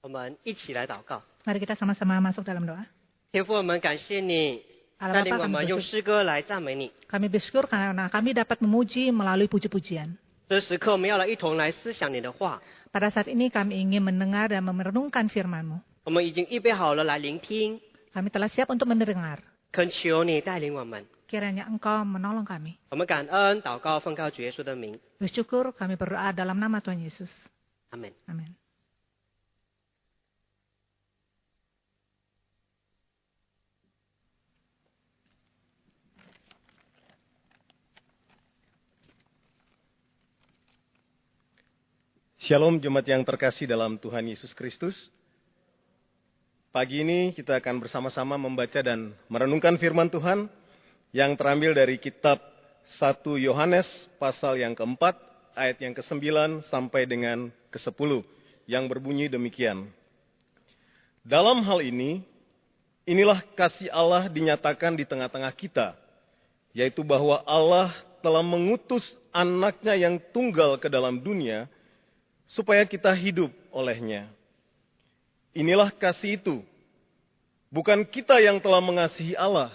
我们一起来祷告。 Mari kita sama-sama masuk dalam doa. 天父，我们感谢你带领我们用诗歌来赞美你。 Kami bersyukur karena kami dapat memuji melalui puji-pujian. 这时刻，我们要来一同来思想你的话。 Pada saat ini kami ingin mendengar dan merenungkan firman-Mu. 我们已经预备好了来聆听， Kami telah siap untuk mendengar. 恳求你带领我们。 Kiranya Engkau menolong kami. 我们感恩祷告，奉靠主耶稣的名， Bersyukur kami berdoa dalam nama Tuhan Yesus. 阿门。 Amin. Shalom jemaat yang terkasih dalam Tuhan Yesus Kristus. Pagi ini kita akan bersama-sama membaca dan merenungkan firman Tuhan yang terambil dari kitab 1 Yohanes pasal yang keempat, ayat yang ke-9 sampai dengan ke-10, yang berbunyi demikian. Dalam hal ini, inilah kasih Allah dinyatakan di tengah-tengah kita, yaitu bahwa Allah telah mengutus anaknya yang tunggal ke dalam dunia, supaya kita hidup olehnya. Inilah kasih itu. Bukan kita yang telah mengasihi Allah,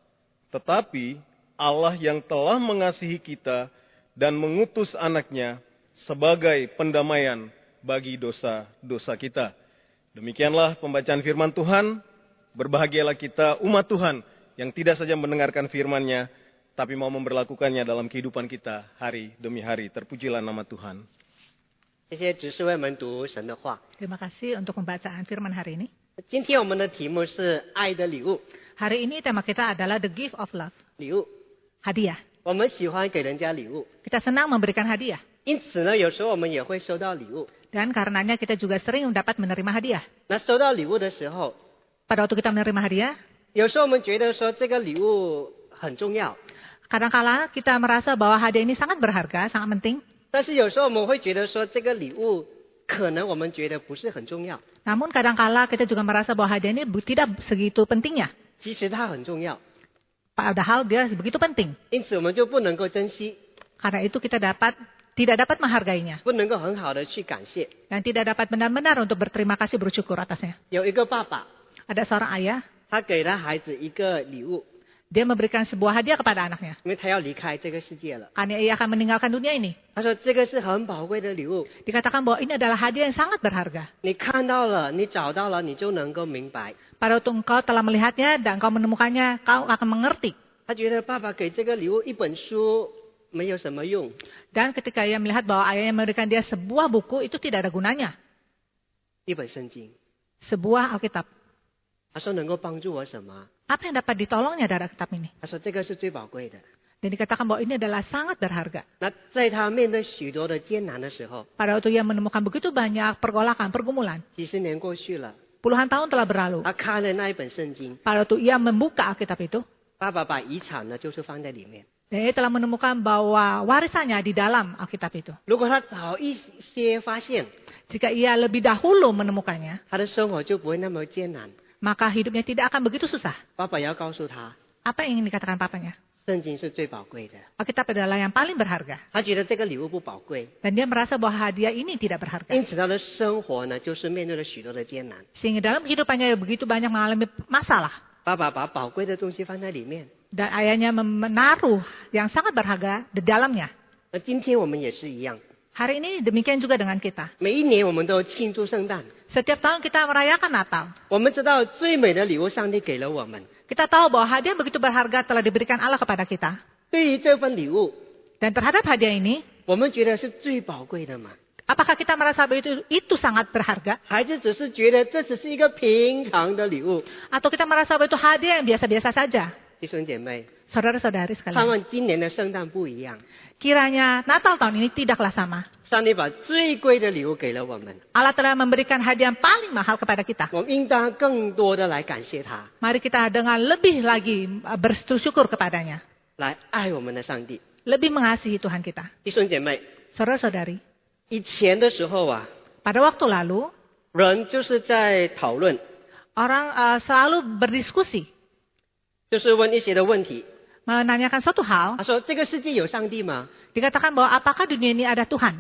tetapi Allah yang telah mengasihi kita dan mengutus anaknya sebagai pendamaian bagi dosa-dosa kita. Demikianlah pembacaan firman Tuhan. Berbahagialah kita umat Tuhan yang tidak saja mendengarkan firman-Nya, tapi mau memberlakukannya dalam kehidupan kita hari demi hari. Terpujilah nama Tuhan. 谢谢执事为我们读神的话。 Terima kasih untuk pembacaan firman hari ini. 今天我们的题目是爱的礼物。 Hari ini tema kita adalah The Gift of Love. 礼物， Hadiah. 我们喜欢给人家礼物， Kita senang memberikan hadiah. 因此呢，有时候我们也会收到礼物。 Dan karenanya kita juga sering dapat menerima hadiah. 那收到礼物的时候， Pada waktu kita menerima hadiah, 有时候我们觉得说这个礼物很重要， kadang-kala kita merasa bahwa hadiah ini sangat berharga, sangat penting. 但是有时候我们会觉得说这个礼物可能我们觉得不是很重要， Namun kadang-kala kita juga merasa bahwa hadiah ini tidak segitu pentingnya. 其实它很重要， Padahal dia begitu penting. 因此我们就不能够珍惜， Karena itu kita tidak dapat menghargainya. 不能够很好的去感谢。 Dan tidak dapat benar-benar untuk berterima kasih bersyukur atasnya. 有一个爸爸， Ada seorang ayah, 他给他孩子一个礼物， dia memberikan sebuah hadiah kepada anaknya. 因为他要离开这个世界了。 Karena ia akan meninggalkan dunia ini. 他说这个是很宝贵的礼物， Dikatakan bahwa ini adalah hadiah yang sangat berharga. 你看到了，你找到了，你就能够明白。 Pada waktu engkau telah melihatnya dan engkau menemukannya, kau akan mengerti. 他觉得爸爸给这个礼物一本书没有什么用， Dan ketika ia melihat bahwa ayahnya memberikan dia sebuah buku, itu tidak ada gunanya. 一本圣经。 Sebuah Alkitab. 他说能够帮助我什么？ Apa yang dapat ditolongnya dari Alkitab ini? 他说这个是最宝贵的。 Dan dikatakan bahwa ini adalah sangat berharga. 那在他面对许多的艰难的时候， Pada waktu ia menemukan begitu banyak pergolakan, pergumulan. 几十年过去了， Puluhan tahun telah berlalu. 他看了那一本圣经， Pada waktu ia membuka Alkitab itu, 爸爸把遗产呢就是放在里面。 dan ia telah menemukan bahwa warisannya di dalam Alkitab itu. 如果他早一些发现， Jika ia lebih dahulu menemukannya, 他的生活就不会那么艰难。 maka hidupnya tidak akan begitu susah. 爸爸要告诉他， Apa yang ingin dikatakan papanya? 圣经是最宝贵的。 Alkitab adalah yang paling berharga. 他觉得这个礼物不宝贵， Dan dia merasa bahwa hadiah ini tidak berharga. 因此他的生活呢就是面对了许多的艰难。 Sehingga dalam kehidupannya begitu banyak mengalami masalah. 爸爸把宝贵的东西放在里面。 Dan ayahnya menaruh yang sangat berharga di dalamnya. 那今天我们也是一样， Hari ini demikian juga dengan kita. 每一年我们都庆祝圣诞。 Setiap tahun kita merayakan Natal. 我们知道最美的礼物上帝给了我们。 Kita tahu bahwa hadiah begitu berharga telah diberikan Allah kepada kita. 对于这份礼物， Dan terhadap hadiah ini, 我们觉得是最宝贵的嘛？ apakah kita merasa bahwa itu sangat berharga? 还是只是觉得这只是一个平常的礼物？ Atau kita merasa bahwa itu hadiah yang biasa-biasa saja? 弟兄姐妹， Saudara-saudari 盼 sekalian. 望今年的圣诞不一样。 Kiranya Natal tahun ini tidaklah sama. 上帝把最贵的礼物给了我们， Allah telah memberikan hadiah yang paling mahal kepada kita. 我们应当更多的来感谢他， Mari kita dengan lebih lagi bersyukur kepadanya. 来爱我们的上帝。 Lebih mengasihi Tuhan kita. 弟兄姐妹， Saudara-saudari, 以前的时候啊， pada waktu lalu, 人就是在讨论， orang selalu berdiskusi. 就是问一些的问题。 Menanyakan suatu hal, 他说：“这个世界有上帝吗？ dikatakan bahwa apakah dunia ini ada Tuhan?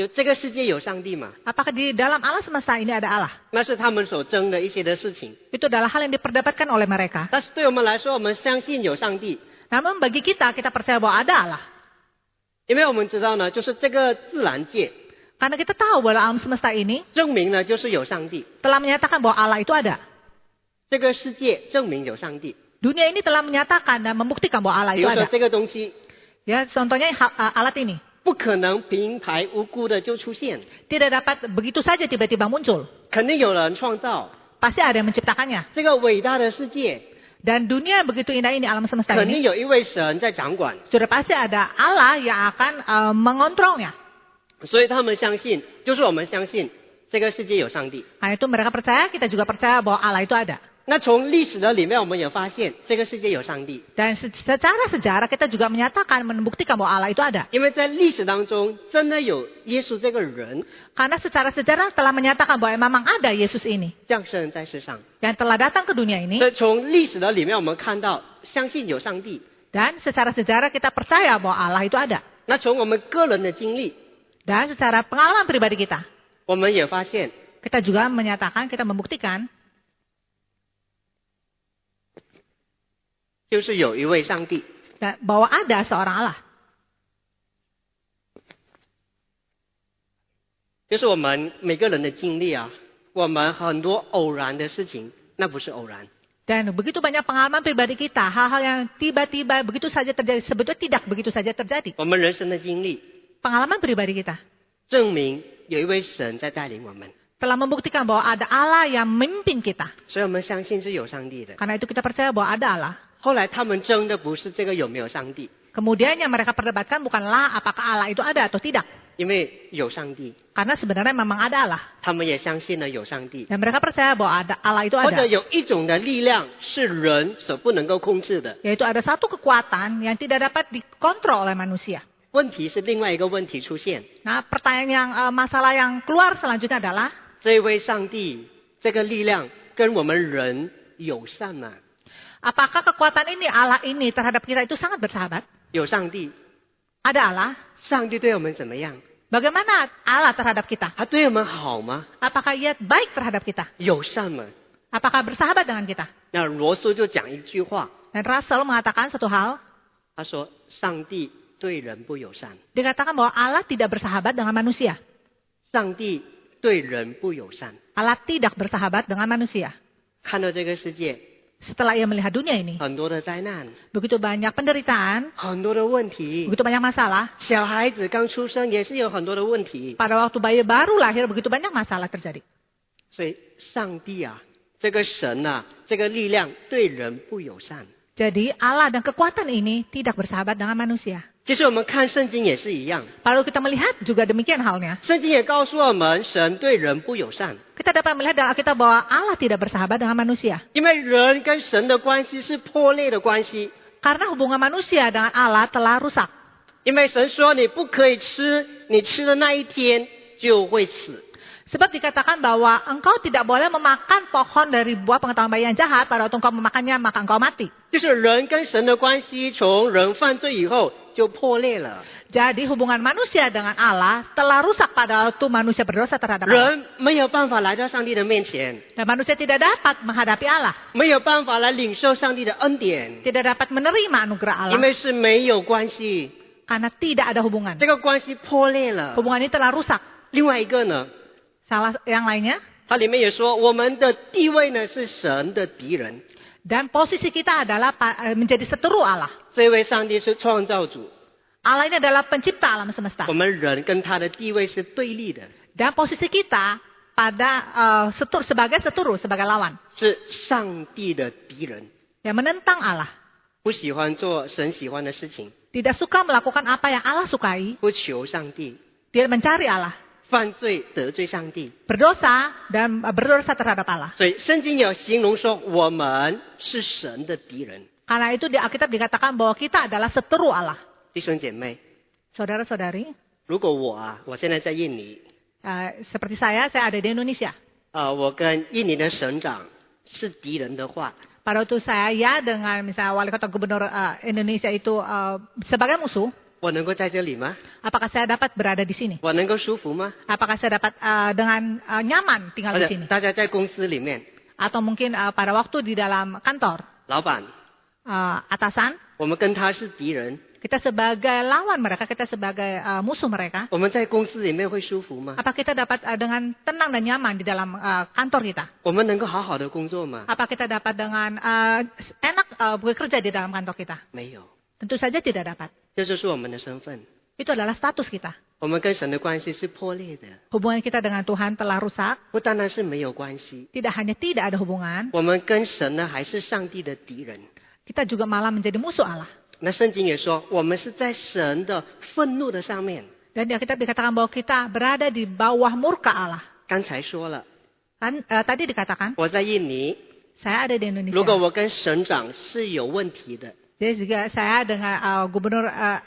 就这个世界有上帝嘛， Apakah di dalam alam semesta ini ada Allah? 那是他们所争的一些的事情。 Itu adalah hal yang diperdapatkan oleh mereka. 但是对我们来说，我们相信有上帝， Namun bagi kita, kita percaya bahwa ada Allah. 因为我们知道呢，就是这个自然界 Karena kita tahu bahwa alam semesta ini 证明呢，就是有上帝； telah menyatakan bahwa Allah itu ada. 这个世界证明有上帝。 Dunia ini telah menyatakan dan membuktikan bahwa Allah 比 itu 如说 ada. 这个东西 Ya, contohnya alat ini. 不可能平白无故的就出现， Tidak dapat begitu saja tiba-tiba muncul. 肯定有人创造 Pasti ada yang menciptakannya. 这个伟大的世界， Dan dunia yang begitu indah ini, alam semesta 肯定 ini, 有一位神在掌管。 sudah pasti ada Allah yang akan mengontrolnya. 所以他们相信，就是我们相信这个世界有上帝。 Karena itu mereka percaya, kita juga percaya bahwa Allah itu ada. 那从历史的里面，我们也发现这个世界有上帝， Dan secara sejarah kita juga menyatakan, membuktikan bahwa Allah itu ada. 因为在历史当中真的有耶稣这个人 Karena secara sejarah telah menyatakan bahwa memang ada Yesus ini 降生在世上。 yang telah datang ke dunia ini. 所以从历史的里面，我们看到相信有上帝。 Dan secara sejarah kita percaya bahwa Allah itu ada. 那从我们个人的经历， Dan secara pengalaman pribadi kita, 我们也发现 kita juga menyatakan, kita membuktikan 就是有一位上帝。 bahwa ada seorang Allah. 就是我们每个人的经历啊，我们很多偶然的事情，那不是偶然。 Dan begitu banyak pengalaman pribadi kita, hal-hal yang tiba-tiba begitu saja terjadi, sebetulnya tidak begitu saja terjadi. 我们人生的经历 Pengalaman pribadi kita 证明有一位神在带领我们， telah membuktikan bahwa ada Allah yang memimpin kita. 所以我们相信是有上帝的。 Karena itu kita percaya bahwa ada Allah. 后来他们争的不是这个有没有上帝， Kemudian yang mereka perdebatkan bukanlah apakah Allah itu ada atau tidak. 因为有上帝， Karena sebenarnya memang ada Allah. 他们也相信了有上帝， Dan mereka percaya bahwa ada Allah itu 或者 ada. 有一种的力量是人所不能够控制的。 Yaitu ada satu kekuatan yang tidak dapat dikontrol oleh manusia. 问题是另外一个问题出现， Nah, masalah yang keluar selanjutnya adalah 这位上帝这个力量跟我们人友善吗？ apakah kekuatan ini, Allah ini terhadap kita itu sangat bersahabat? 有上帝， Ada Allah. 上帝对我们怎么样？ Bagaimana Allah terhadap kita? 他对我们好吗？ Apakah ia baik terhadap kita? 友善吗？ Apakah bersahabat dengan kita? 那罗素就讲一句话， Dan Rasul mengatakan satu hal. 他说：“上帝对人不友善， Dikatakan bahwa Allah tidak bersahabat dengan manusia. 上帝对人不友善。 Allah tidak bersahabat dengan manusia. 看到这个世界 Setelah ia melihat dunia ini, 很多的灾难， begitu banyak penderitaan, 很多的问题， begitu banyak masalah. 小孩子刚出生也是有很多的问题。 Pada waktu bayi baru lahir, begitu banyak masalah terjadi. 所以，上帝啊，这个神啊，这个力量对人不友善。 Jadi Allah dan kekuatan ini tidak bersahabat dengan manusia. 其实我们看圣经也是一样， Lalu kita melihat juga demikian halnya. 圣经也告诉我们，神对人不友善， Kita dapat melihat dalam Alkitab bahwa Allah tidak bersahabat dengan manusia. 因为人跟神的关系是破裂的关系。 Karena hubungan manusia dengan Allah telah rusak. 因为神说你不可以吃，你吃的那一天就会死。 Sebab dikatakan bahwa engkau tidak boleh memakan pohon dari buah pengetahuan bayi yang jahat. Pada waktu engkau memakannya, maka engkau mati. 就是人跟神的关系从人犯罪以后就破裂了， Jadi hubungan manusia dengan Allah telah rusak pada waktu manusia berdosa terhadap Allah. 人没有办法来到上帝的面前， Dan manusia tidak dapat menghadapi Allah. 没有办法来领受上帝的恩典， Tidak dapat menerima anugerah 因 Allah. 为是没有关系， Karena tidak ada hubungan. 这个关系破裂了。 Hubungan ini telah rusak. 另外一个呢， Salah yang lainnya. 它里面也说我们的地位呢是神的敌人， Dan posisi kita adalah menjadi seteru Allah. 这位上帝是创造主， Allah ini adalah pencipta alam semesta. 我们人跟他的地位是对立的， Dan posisi kita sebagai seteru, sebagai lawan. 是上帝的敌人， Yang menentang Allah. 不喜欢做神喜欢的事情， Tidak suka melakukan apa yang Allah sukai. 不求上帝， Dia mencari Allah. 犯罪得罪上帝。 Berdosa dan berdosa terhadap Allah. 所以圣经有形容说我们是神的敌人。 Karena itu di Alkitab dikatakan bahwa kita adalah seteru Allah. 弟兄姐妹， Saudara-saudari, 如果我现在在印尼， seperti saya ada di Indonesia. 我跟印尼的省长是敌人的话， Pada waktu saya dengan misalnya wali kota gubernur Indonesia itu sebagai musuh, 我能够在这里吗？ Apakah saya dapat berada di sini? 我能够舒服吗？ Apakah saya dapat dengan nyaman tinggal 或 di 者 sini? 大家在公司里面， Atau mungkin pada waktu di dalam kantor, 老板， atasan, 我们跟他是敌人， kita sebagai lawan mereka, kita sebagai musuh mereka. 我们在公司里面会舒服吗？ Apa kita dapat dengan tenang dan nyaman di dalam kantor kita? 我们能够好好的工作吗？ Apa kita dapat dengan enak bekerja di dalam kantor kita? 没有， Tentu saja tidak dapat. 这就是我们的身份。 Itu adalah status kita. 我们跟神的关系是破裂的， Hubungan kita dengan Tuhan telah rusak. 不单单是没有关系， Tidak hanya tidak ada hubungan, 我们跟神呢还是上帝的敌人。 kita juga malah menjadi musuh Allah. 那圣经也说，我们是在神的愤怒的上面。 Dan di Alkitab dikatakan bahwa kita berada di bawah murka Allah. 刚才说了， Kan, tadi dikatakan, 我在印尼， saya ada di 如果 Indonesia. 我跟省长是有问题的， Jadi juga saya dengan gubernur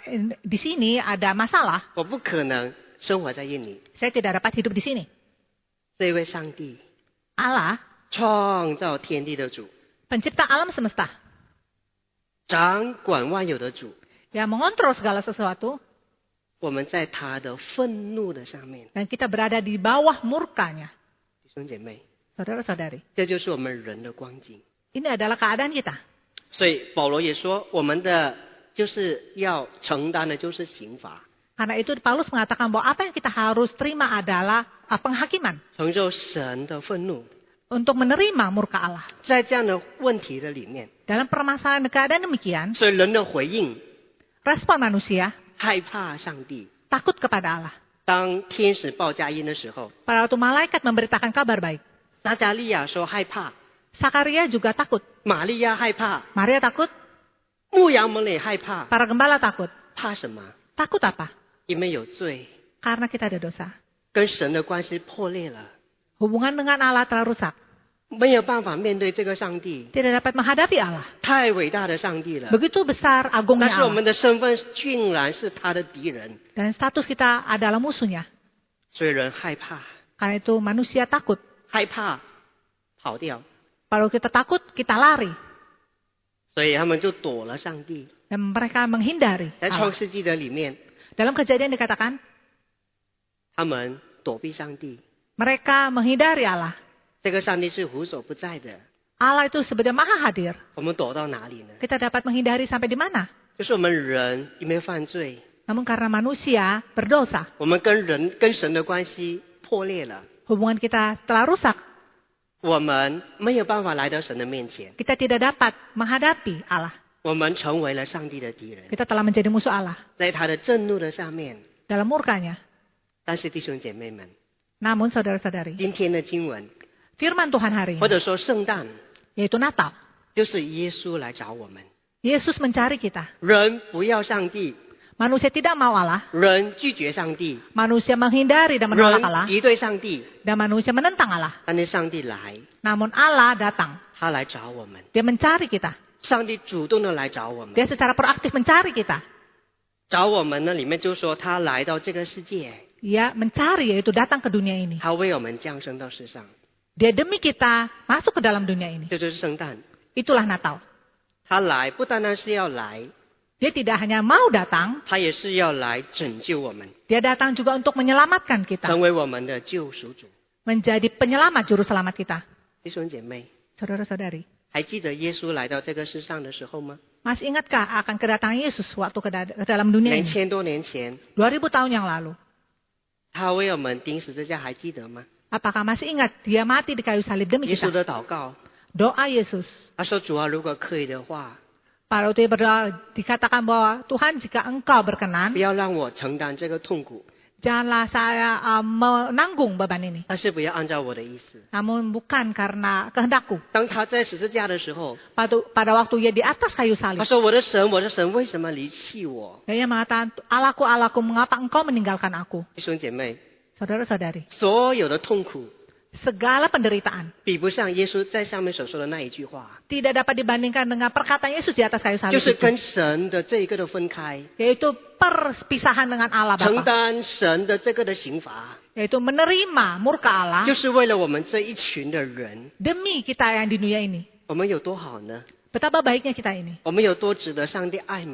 di sini ada masalah. 我不可能生活在印尼。 Saya tidak dapat hidup di sini. 这位上帝 Allah, 创造天地的主， pencipta alam semesta, 掌管万有的主， yang mengontrol segala sesuatu, 我们在他的愤怒的上面， dan kita berada di bawah murkanya. 弟兄姐妹， Saudara-saudari, 这就是我们人的光景。 ini adalah keadaan kita. 所以保罗也说，我们的就是要承担的就是刑罚， Karena itu Paulus mengatakan bahwa apa yang kita harus terima adalah penghakiman 承受神的愤怒。 untuk menerima murka Allah. 在这样的问题的里面， Dalam permasalahan keadaan demikian, 所以人的回应 respon manusia 害怕上帝。 takut kepada Allah. 当天使报佳音的时候， Pada waktu malaikat memberitakan kabar baik, 撒加利亚说害怕， Sakaria juga takut. 玛利亚害怕， Maria takut, 牧羊们也害怕。 para gembala takut. 怕什么？ Takut apa? 因为有罪， Karena kita ada dosa. 跟神的关系破裂了， Hubungan dengan Allah telah rusak. 没有办法面对这个上帝， Tidak dapat menghadapi Allah. 太伟大的上帝了。 Begitu besar agungnya 但是我 Allah. 们的身份竟然是他的敌人， Dan status kita adalah musuhnya. 所以人害怕， Karena itu manusia takut. 害怕跑掉， Kalau kita takut, kita lari. 所以他们就躲了上帝。 Dan mereka menghindari 在 Allah. 创世纪的里面， Dalam kejadian dikatakan, 他们躲避上帝， mereka menghindari Allah. 这个上帝是无所不在的。 Allah itu sebenarnya maha hadir. 我们躲到哪里呢？ Kita dapat menghindari sampai di mana? 就是我们人因为犯罪， Namun karena manusia berdosa, 我们跟神的关系破裂了， hubungan kita telah rusak. 我们没有办法来到神的面前， Kita tidak dapat menghadapi Allah. 我们成为了上帝的敌人， Kita telah menjadi musuh Allah 在他的震怒的上面。 dalam murkanya. 但是弟兄姐妹们， Namun saudara-saudari, 今天的经文 firman Tuhan hari 或 ini, 者说圣诞， yaitu Natal. 就是耶稣来找我们。 Yesus mencari kita. 人不要上帝， Manusia tidak mau Allah. 人拒绝上帝， Manusia menghindari dan menolak Allah. 人敌对上帝， Dan manusia menentang Allah. 但是上帝来， Namun Allah datang. 他来找我们。 Dia mencari kita. 上帝主动的来找我们， Dia secara proaktif mencari kita. 找我们呢里面就说他来到这个世界， Ia mencari, yaitu datang ke dunia ini. 他为我们降生到世上， Dia demi kita masuk ke dalam dunia ini. 这就是圣诞。 Itulah Natal. 他来不单单是要来， Dia tidak hanya mau datang, 他也是要来拯救我们， dia datang juga untuk menyelamatkan kita. 成为我们的救赎主。 Menjadi penyelamat juru selamat kita. 弟兄姐妹， Saudara-saudari, 还记得耶稣来到这个世上的时候吗？ masih ingatkah akan kedatangan Yesus waktu ke dalam dunia ini? 2000多年前， 2000 tahun yang lalu. 他为我们钉十字架，还记得吗？ Apakah masih ingat dia mati di kayu salib demi 耶稣 kita? 的祷告， Doa Yesus. 他说：“主啊，如果可以的话， Pada waktu dia berdoa, dikatakan bahwa Tuhan jika engkau berkenan, 不要让我承担这个痛苦， janganlah saya menanggung beban ini. 但是不要按照我的意思。” Namun bukan karena kehendakku. 当他在十字架的时候， Pada waktu ia di atas kayu 他 salib. 说：“我的神，我的神，为什么离弃我 Dan ia mengatakan, Allahku, Allahku, mengapa engkau meninggalkan aku? ？” 弟兄姐妹， Saudara-saudari, 所有的痛苦 segala penderitaan 比不上耶稣在上面所说的那一句话， tidak dapat dibandingkan dengan perkataan Yesus di atas kayu 就 salib 是 itu. 跟神的这一个的分开， Yaitu perpisahan dengan Allah 承 Bapa. 担神的这个的刑罚， Yaitu menerima murka Allah 就是为了我们这一群的人， demi kita yang di dunia ini. 我们有多好呢？ Betapa baiknya kita ini. 我们有多值得上帝爱吗？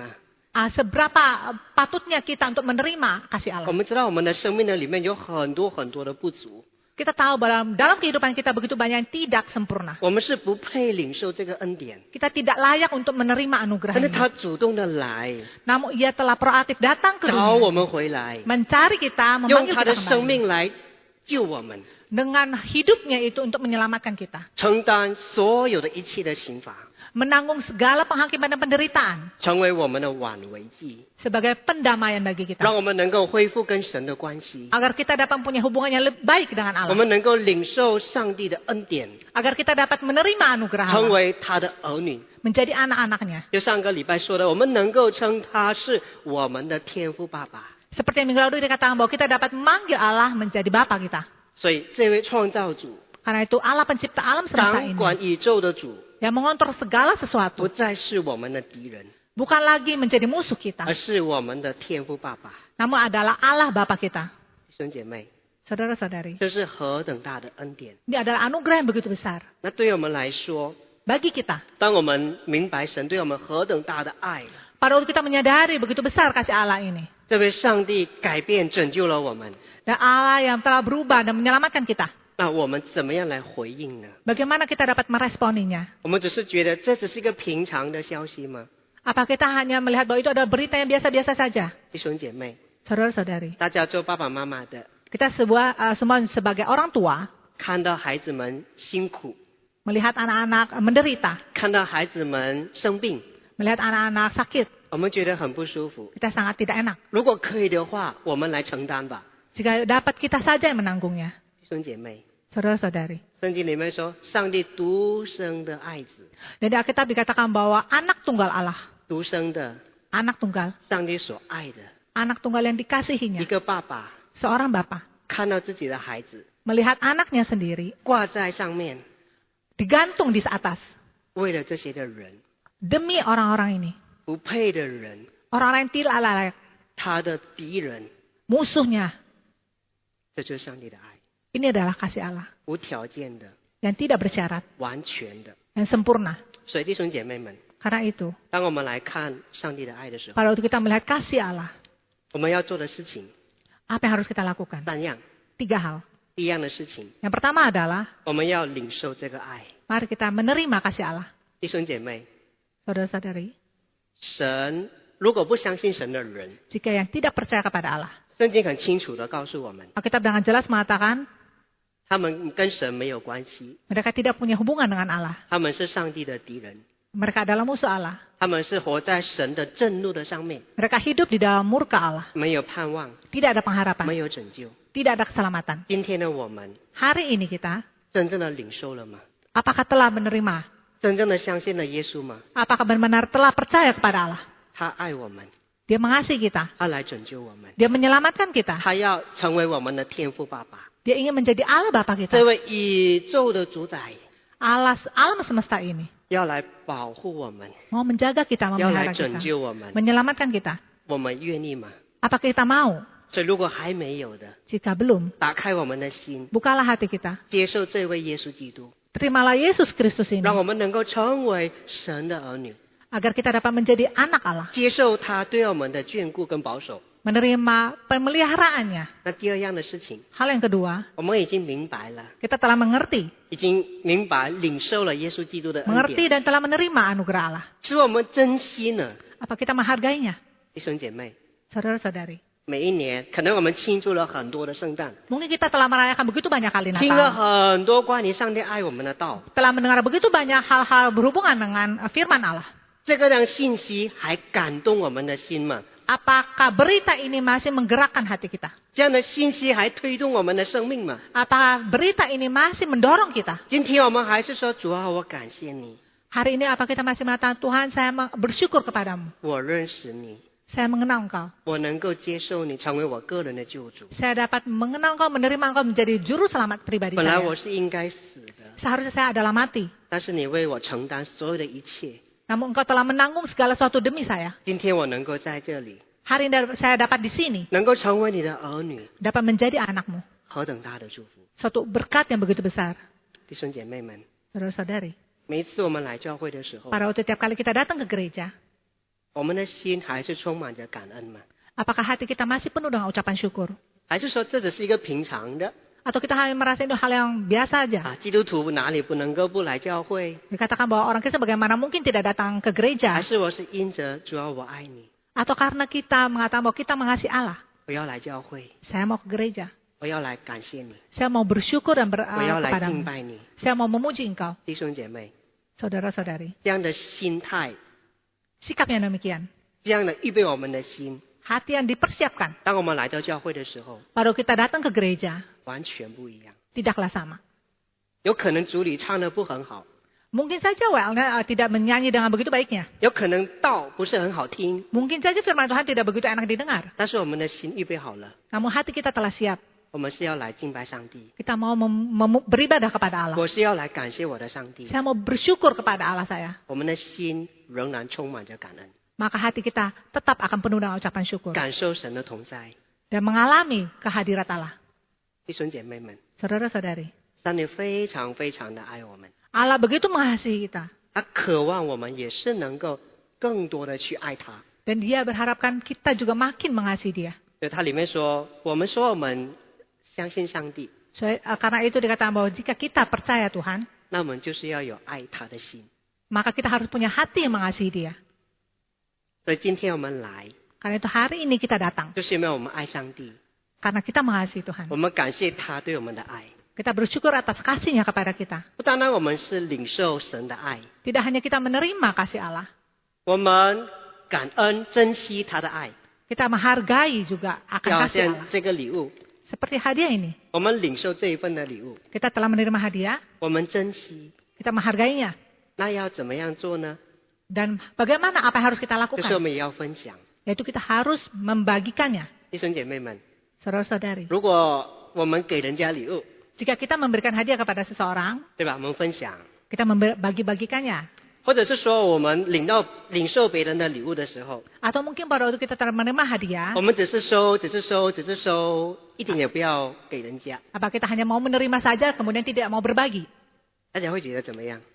Seberapa patutnya kita untuk menerima kasih 我 Allah. 们知道我们的生命的里面有很多很多的不足， Kita tahu bahwa dalam kehidupan kita begitu banyak yang tidak sempurna. 我们是不配领受这个恩典， Kita tidak layak untuk menerima anugerah 但是 ini. 他主动的来 Namun ia telah proaktif datang ke 找我 dunia. 们回来， Mencari kita, 用 memanggil 他的 kita 生 kembali. 命来救我们， Dengan hidupnya itu untuk menyelamatkan kita. 承担所有的一切的刑罚， Menanggung segala penghakiman dan penderitaan. 成为我们的挽回剂， Sebagai pendamaian bagi kita. 让我们能够恢复跟神的关系， Agar kita dapat punya hubungan yang lebih baik dengan 我 Allah. 们能够领受上帝的恩典， Agar kita dapat menerima anugerah 成 Allah. 为他的儿女。 Menjadi anak-anaknya. 就上个礼拜说的，我们能够称他是我们的天父爸爸。 Seperti yang minggu lalu dikatakan bahwa kita dapat memanggil Allah menjadi Bapa kita. 所以这位创造主、 Karena itu Allah pencipta alam semesta 掌 ini. 管宇宙的主， Yang mengontrol segala 不 sesuatu. 再是我们的敌人， Bukan lagi menjadi musuh 而 kita. 是我们的天父爸爸。 Namun adalah Allah Bapa kita. 弟兄姐妹， Saudara-saudari. 这是何等大的恩典！ Ini adalah anugerah yang begitu besar. 那对我们来说， Bagi kita. 当我们明白神对我们何等大的爱， Pada waktu kita menyadari begitu besar kasih Allah ini. 这位上帝改变拯救了我们， Dan Allah yang telah berubah dan menyelamatkan kita. 那我们怎么样来回应呢？ Bagaimana kita dapat meresponinya? 我们只是觉得这只是一个平常的消息吗？ Apa kita hanya melihat bahwa itu adalah berita yang biasa-biasa saja? 弟兄姐妹， Saudara-saudari. 大家做爸爸妈妈的， Kita semua sebagai orang tua. 看到孩子们辛苦， Melihat anak-anak menderita. 看到孩子们生病， Melihat anak-anak sakit. 我们觉得很不舒服。 Kita sangat tidak enak. 如果可以的话，我们来承担吧， Jika dapat kita saja yang menanggungnya. 弟兄姐妹。 Saudara-saudari. 圣经里面说，上帝独生的爱子， Dan di Alkitab dikatakan bahwa anak tunggal Allah. 独生的 Anak tunggal. 上帝所爱的 Anak tunggal yang 一 dikasihinya. 个爸爸， Seorang bapa. 看到自己的孩子 Melihat anaknya sendiri. 挂在上面， Digantung di atas. 为了这些的人， Demi orang-orang ini. 不配的人， Orang-orang yang tidak layak. 他的敌人， Musuhnya. 这就是上帝的爱， Ini adalah kasih Allah. 无条件的、 Yang tidak bersyarat. 完全的。 Yang sempurna. 所以弟兄姐妹们， Karena itu. 当我们来看上帝的爱的时候， Pada waktu kita melihat kasih Allah. 我们要做的事情 Apa yang harus kita lakukan? 3样， 3 hal. 第一样的事情， Yang pertama adalah. 我们要领受这个爱。 Mari kita menerima kasih Allah. 弟兄姐妹， Saudara-saudari. 神如果不相信神的人， Jika yang tidak percaya kepada Allah. 圣经很清楚的告诉我们， Alkitab dengan jelas mengatakan. 他们跟神没有关系， Mereka tidak punya hubungan dengan Allah. 他们是上帝的敌人， Mereka adalah musuh Allah. 他们是活在神的震怒的上面， Mereka hidup di dalam murka Allah. 没有盼望， Tidak ada 没 pengharapan. 有拯救。 Tidak ada keselamatan. 今天的我们 Hari ini kita. 真正的领受了吗？ Apakah telah menerima? 真正的相信了耶稣吗？ Apakah benar-benar telah percaya kepada Allah? 他爱我们， Dia mengasihi kita. 他来拯救我们， Dia menyelamatkan kita. 他要成为我们的天父爸爸， Dia ingin menjadi Allah Bapa 这 kita. 位宇宙的主宰 Allah alam semesta ini. 要来保护我们， Mau menjaga kita, 要来 memelihara 拯 kita. 救我们， Menyelamatkan kita. 我们愿意吗？ Apakah kita mau? 所以如果还没有的， Jika belum, 打开我们的心， bukalah hati kita. 接受这位耶稣基督， Terimalah Yesus Kristus ini. 让我们能够成为神的儿女， Agar kita dapat menjadi anak Allah. 接受他对我们的眷顾跟保守。 Menerima pemeliharaannya. 那第二样的事情， Hal yang kedua, 我们已经明白了， kita telah mengerti. 已经明白领受了耶稣基督的恩 Mengerti 典， dan telah menerima anugerah Allah. 使我们珍惜呢。 Apa kita menghargainya? 弟兄姐妹， Saudara-saudari. 每一年可能我们庆祝了很多的圣诞， Mungkin kita telah merayakan begitu banyak kali 听了 Natal. 很多关于上帝爱我们的道， Telah mendengar begitu banyak hal-hal berhubungan dengan firman Allah. 这个让信息还感动我们的心吗？ Apakah berita ini masih menggerakkan hati kita? 这样的信息还推动我们的生命吗？ Apakah berita ini masih mendorong kita? 今天我们还是说主啊，我感谢你， Hari ini apa kita masih mengatakan Tuhan saya bersyukur kepadamu. 我认识你， Saya mengenal Engkau. 我能够接受你成为我个人的救主。 Saya dapat mengenal Engkau, menerima Engkau menjadi juru selamat pribadi 本来 saya. 我是应该死的， Seharusnya saya adalah mati. 但是你为我承担所有的一切。 Namun Engkau telah menanggung segala sesuatu demi saya. 今天我能够在这里， Hari ini saya dapat di sini. 能够成为你的儿女， Dapat menjadi anakmu. 何等大的祝福！ Suatu berkat yang begitu besar. 弟兄姐妹们， Saudara-saudari. 每一次我们来教会的时候， Pada waktu tiap kali kita datang ke gereja. 我们的心还是充满着感恩吗？ Apakah hati kita masih penuh dengan ucapan syukur? 还是说这只是一个平常的 Atau kita hanya merasa itu hal yang biasa aja? 啊？基督徒哪里不能够不来教会？ Dikatakan bahwa orang Kristen bagaimana mungkin tidak datang ke 还 gereja? 是我是因着主要我爱你， Atau karena kita mengatakan bahwa kita mengasihi Allah? 我要来教会， Saya mau ke gereja. 我要来感谢你， Saya mau bersyukur dan 我要来敬 kepadamu. 拜你。 Saya mau memuji engkau. 弟兄姐妹， Saudara-saudari, 这样的心态， sikap yang demikian. 这样的预备我们的心， Hati yang dipersiapkan. 当我们来到教会的时候， Baru kita datang ke gereja, 完全不一样。 tidaklah sama. 有可能主里唱的不很好， Mungkin saja WL tidak menyanyi dengan begitu baiknya. 有可能道不是很好听， Mungkin saja firman Tuhan tidak begitu enak didengar. 但是我们的心预备好了， Namun hati kita telah siap. 我们是要来敬拜上帝， Kita mau beribadah kepada Allah. 我是要来感谢我的上帝。 Saya mau bersyukur kepada Allah saya. 我们的心仍然充满着感恩， Maka hati kita tetap akan penuh dengan ucapan syukur. 感受神的同在。 Dan mengalami kehadirat Allah. 弟兄姐妹们， Saudara-saudari, 上帝非常非常的爱我们， Allah begitu mengasihi kita. 他渴望我们也是能够更多的去爱他。 Dan dia berharapkan kita juga makin mengasihi dia. 所以他里面说，我们相信上帝， Karena itu dikatakan bahwa jika kita percaya Tuhan, 那我们就是要有爱他的心。 maka kita harus punya hati yang mengasihi dia. 所以今天我们来， Karena itu hari ini kita datang. 就是因为我们爱上帝， Karena kita mengasihi Tuhan. 我们感谢他对我们的爱。 Kita bersyukur atas kasihnya kepada kita. 不单单我们是领受神的爱， Tidak hanya kita menerima kasih Allah. 我们感恩珍惜他的爱， Kita menghargai juga 就 akan 好 kasih 像 Allah. 这个礼物， Seperti hadiah ini. 我们领受这一份的礼物， Kita telah menerima hadiah. 我们珍惜， Kita menghargainya. 那要怎么样做呢？ Dan bagaimana apa yang harus kita 就是我 lakukan? 们也要分享。 Yaitu kita harus membagikannya. 弟兄姐妹们， Saudara-saudari. 如果我们给人家礼物， Jika kita memberikan hadiah kepada seseorang, 对吧？我们分享， kita bagi-bagikannya. 或者是说我们领受别人的礼物的时候， Atau mungkin pada waktu kita telah menerima hadiah, 我们只是收，一点也不要给人家， apa kita hanya mau menerima saja kemudian tidak mau berbagi? 大家会觉得怎么样？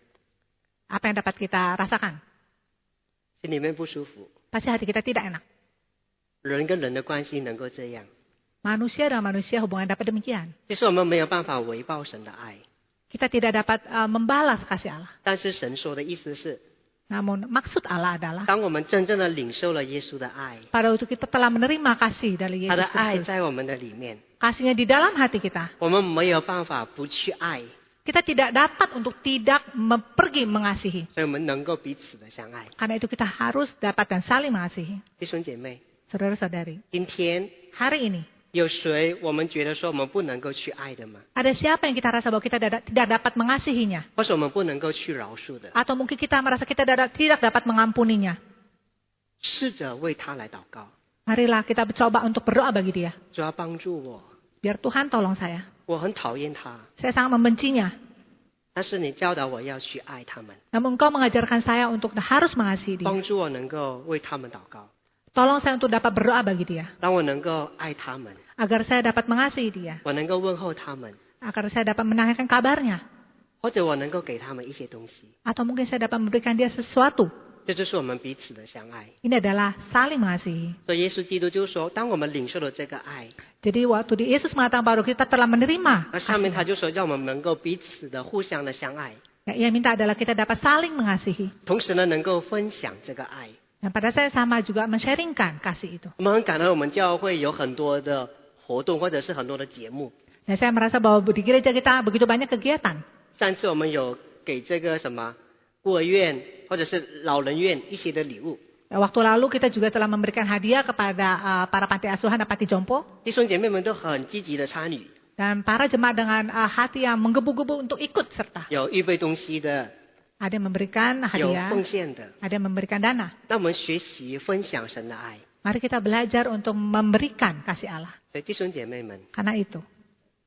Apa yang dapat kita rasakan? 心里面不舒服。 Pasti hati kita tidak enak. 人跟人的关系能够这样， Manusia dengan manusia hubungan dapat demikian. 其实我们没有办法回报神的爱， Kita tidak dapat membalas kasih Allah. 但是神说的意思是， Namun maksud Allah adalah 当我们真正的领受了耶稣的爱， pada waktu kita telah menerima kasih dari 他的 Yesus 爱 Kristus, 在我们的里面， kasihnya di dalam hati kita, 我们没有办法不去爱， kita tidak dapat untuk tidak pergi mengasihi. 所以我们能够彼此的相爱。 Karena itu kita harus dapat dan saling mengasihi. 弟兄姐妹， Saudara-saudari, 今天 hari ini 有谁我们觉得说我们不能够去爱的吗？ ada siapa yang kita rasa bahwa kita tidak dapat mengasihinya? 或者我们不能够去饶恕的？ Atau mungkin kita merasa kita tidak dapat mengampuninya? 试着为他来祷告， Marilah kita coba untuk berdoa bagi dia. 主要帮助我， Biar Tuhan tolong saya. 我很讨厌他， Saya sangat membencinya. 但是你教导我要去爱他们， Namun engkau mengajarkan saya untuk harus mengasihi dia. 帮助我能够为他们祷告， Tolong saya untuk dapat berdoa bagi dia. 让我能够爱他们， Agar saya dapat mengasihi dia. 我能够问候他们， Agar saya dapat menanyakan kabarnya. 或者我能够给他们一些东西， Atau mungkin saya dapat memberikan dia sesuatu. 这就是我们彼此的相爱。 Ini adalah saling mengasihi. 所以耶稣基督就说，当我们领受了这个爱， Jadi waktu Yesus mengatakan baru kita telah menerima. 那下面 kasih. 他就说，让我们能够彼此的互相的相爱， Yang ia minta adalah kita dapat saling mengasihi. 同时呢能够分享这个爱。 Dan pada saya sama juga men-sharingkan kasih itu. 我们很感恩，我们教会有很多的活动或者是很多的节目。 Dan saya merasa bahwa di gereja kita begitu banyak kegiatan. 上次我们有给这个什么孤儿院或者是老人院一些的礼物。 Waktu lalu kita juga telah memberikan hadiah kepada para panti asuhan dan panti jompo. 弟兄姐妹们都很积极的参与， Dan para jemaat dengan hati yang menggebu-gebu untuk ikut serta. 有预备东西的， Ada yang memberikan 有 hadiah, 奉献的。 ada yang memberikan dana. 那我们学习分享神的爱。 Mari kita belajar untuk memberikan kasih Allah. 所以弟兄姐妹们， Karena itu,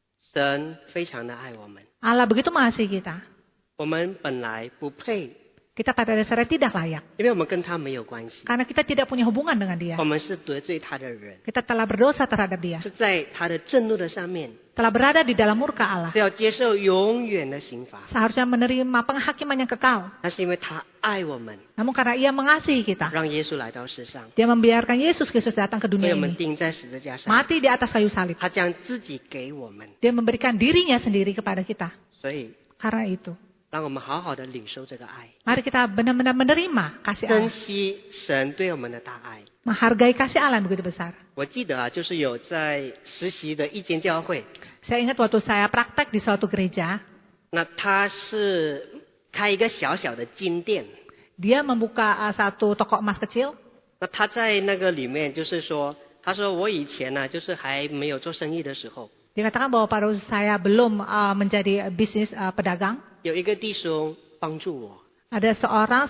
神非常的爱我们， Allah begitu mengasihi kita. 我们本来不配 Kita pada dasarnya tidak layak. 因为我们跟他没有关系， Karena kita tidak punya hubungan dengan dia. 我们是得罪他的人， Kita telah berdosa terhadap dia. 是在他的震怒的上面， Telah berada di dalam murka Allah. 是要接受永远的刑罚。 Seharusnya menerima penghakiman yang kekal. 那是因为他爱我们， Namun karena ia mengasihi kita. 让耶稣来到世上， Dia membiarkan Yesus Kristus datang ke 为 dunia 我们 ini. 钉在十字架上， Mati di atas kayu salib. 他将自己给我们， Dia memberikan dirinya sendiri kepada kita. 所以 Karena itu. 让我们好好的领受这个爱， Mari kita benar-benar menerima kasih 珍 Allah. 惜神对我们的大爱。 Menghargai kasih Allah yang begitu besar. 我记得啊，就是有在实习的一间教会， Saya ingat waktu saya praktek di suatu gereja. 那他是开一个小小的金店， Dia membuka satu toko emas kecil. 那他在那个里面就是说，他说我以前呢、就是还没有做生意的时候， Dikatakan bahwa pada usia saya belum menjadi bisnis pedagang. 有一个弟兄帮助我， Ada seorang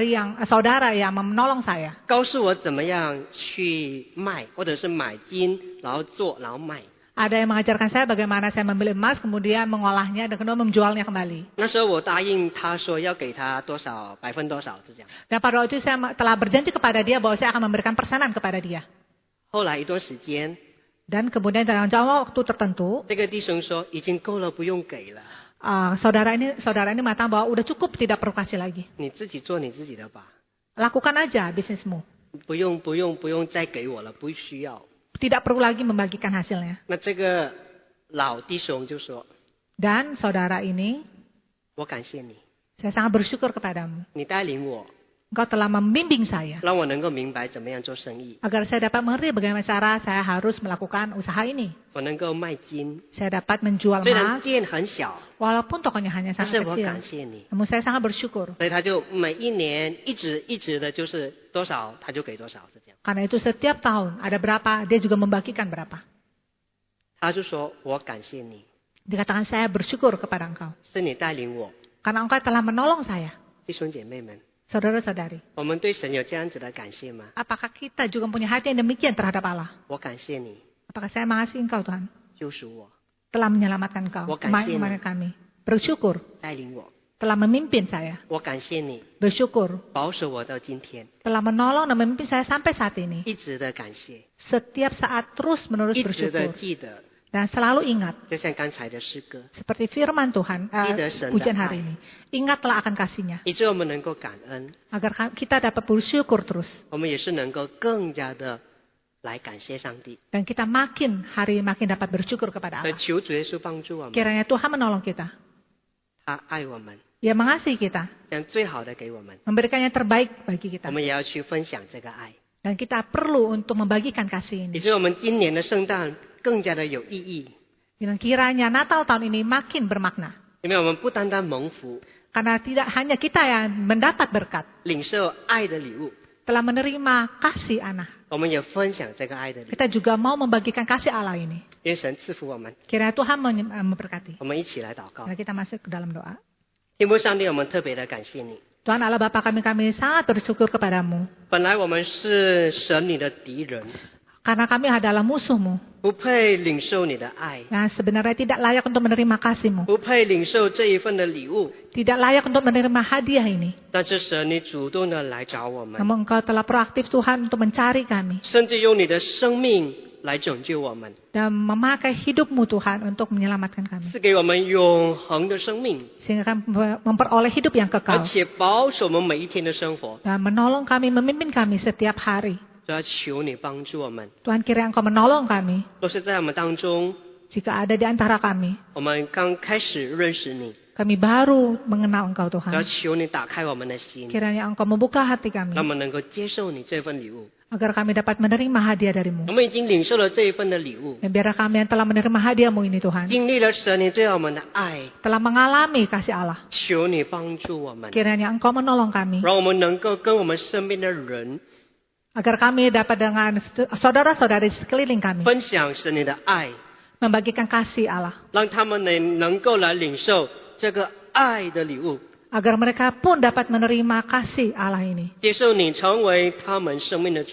saudara yang menolong saya. 告诉我怎么样去卖，或者是买金，然后做，然后卖。 Ada yang mengajarkan saya bagaimana saya membeli emas, kemudian mengolahnya, dan kemudian menjualnya kembali. 那时候我答应他说要给他多少百分多少，是这样。 Dan pada waktu itu saya telah berjanji kepada dia bahwa saya akan memberikan persenan kepada dia. 后来一段时间， Dan kemudian dalam jangka waktu tertentu, 这个弟兄说已经够了，不用给了， saudara ini mengatakan bahwa udah cukup, tidak perlu kasih lagi. 你自己做你自己的吧， Lakukan aja bisnismu. 不用再给我了，不需要。 Tidak perlu lagi membagikan hasilnya. 那这个老弟兄就说 Dan saudara ini, 我感谢你， saya sangat bersyukur kepadamu. 你带领我， Engkau telah membimbing saya. 让我能够明白怎么样做生意， Agar saya dapat mengerti bagaimana cara saya harus melakukan usaha ini. 我能够卖金。 Saya dapat menjual 虽然 emas, 店很小， walaupun tokonya hanya 但 sangat 是我 kecil. 感谢你。 Namun saya sangat bersyukur. 所以他就每一年一直的就是多少他就给多少，是这样。 Karena itu setiap tahun ada berapa, dia juga membagikan berapa. 他就说我感谢你， Dikatakan saya bersyukur kepada engkau. 是你带领我。 Karena engkau telah menolong saya. 弟兄姐妹们， Saudara-saudari, 我们对神有这样子的感谢吗？ apakah kita juga punya hati yang demikian terhadap Allah? 我感谢你 Apakah saya mengasihi engkau Tuhan? 救赎我， Telah menyelamatkan engkau, 我感谢你。 kemarin kami. Bersyukur, 带领我， telah memimpin saya. 我感谢你 Bersyukur, 保守我到今天， telah menolong dan memimpin saya sampai saat ini. 一直的感谢， Setiap saat terus menerus 一直的 bersyukur. 记得， Dan selalu ingat, 就像刚才的诗歌， seperti firman Tuhan, ujian hari ini. Ingatlah akan kasih-Nya, 以致我们能够感恩， agar kita dapat bersyukur terus. 我们也是能够更加的来感谢上帝。 Dan kita makin dapat bersyukur kepada 所以 Allah. 求主耶稣帮助我们， Kiranya Tuhan menolong kita. 他爱我们， Ia mengasihi kita, 将最好的给我们， memberikan yang terbaik bagi 我 kita. 们也要去分享这个爱， Dan kita perlu untuk membagikan kasih 以 ini. 致我们今年的圣诞更加的有意义。 Dan kiranya Natal tahun ini makin bermakna. 因为我们不单单蒙福， Karena tidak hanya kita yang mendapat berkat, 领受爱的礼物， telah menerima kasih anak. 我们也分享这个爱的礼物。 Kita juga mau membagikan kasih Allah ini. 愿神赐福我们， Kiranya Tuhan memberkati. 我们一起来祷告。 Mari kita masuk ke dalam doa. 天父上帝，我们特别的感谢你。 Tuhan Allah Bapa kami sangat bersyukur kepadamu. 本来我们是神你的敌人， Karena kami adalah musuhmu. 不配领受你的爱， Yang sebenarnya tidak layak untuk menerima kasih-Mu. 不配领受这一份的礼物。 Tidak layak untuk menerima hadiah ini. 但是神，你主动的来找我们， Namun Engkau telah proaktif Tuhan untuk mencari kami. 甚至用你的生命来拯救我们， Dan memakai hidup-Mu Tuhan untuk menyelamatkan kami. 赐给我们永恒的生命， Sehingga kami memperoleh hidup yang 而 kekal. 且保守我们每一天的生活。 Dan menolong kami, memimpin kami setiap hari. 主要求你帮助我们。 Tuhan kiranya Engkau menolong kami. 若是在我们当中， Jika ada di antara kami, 我们刚开始认识你， kami baru mengenal Engkau 要 Tuhan. 求你打开我们的心， Kiranya Engkau membuka hati kami. 让我们能够接受你这份礼物。 Agar kami dapat menerima hadiah 我 dari-Mu. 们已经领受了这一份的礼物， Dan biarlah kami yang telah menerima hadiah-Mu ini Tuhan. 经历了神你对我们的爱， Telah mengalami kasih Allah. 求你帮助我们， Kiranya Engkau menolong kami. 让我们能够跟我们身边的人 Agar kami dapat dengan saudara-saudari sekeliling kami. 分享神你的爱， Membagikan kasih Allah. 让他们能够来领受这个爱的礼物， Agar mereka pun dapat menerima kasih Allah ini. 接受你成为他们生命的主。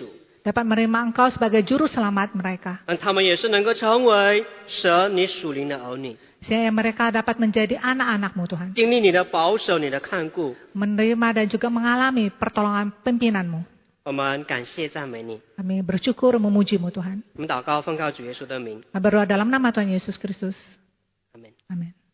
dapat menerima Engkau sebagai juru selamat mereka. 让他们也是能够成为神你属灵的儿女， Sehingga mereka dapat menjadi anak-anak-Mu Tuhan. 经历你的保守、你的看顾。 Menerima dan juga mengalami pertolongan pimpinan-Mu. 我们感谢赞美你， Kami bersyukur memuji-Mu Tuhan. 我们祷告奉靠主耶稣的名， Berdoa dalam nama Tuhan Yesus Kristus. 阿门。 Amin.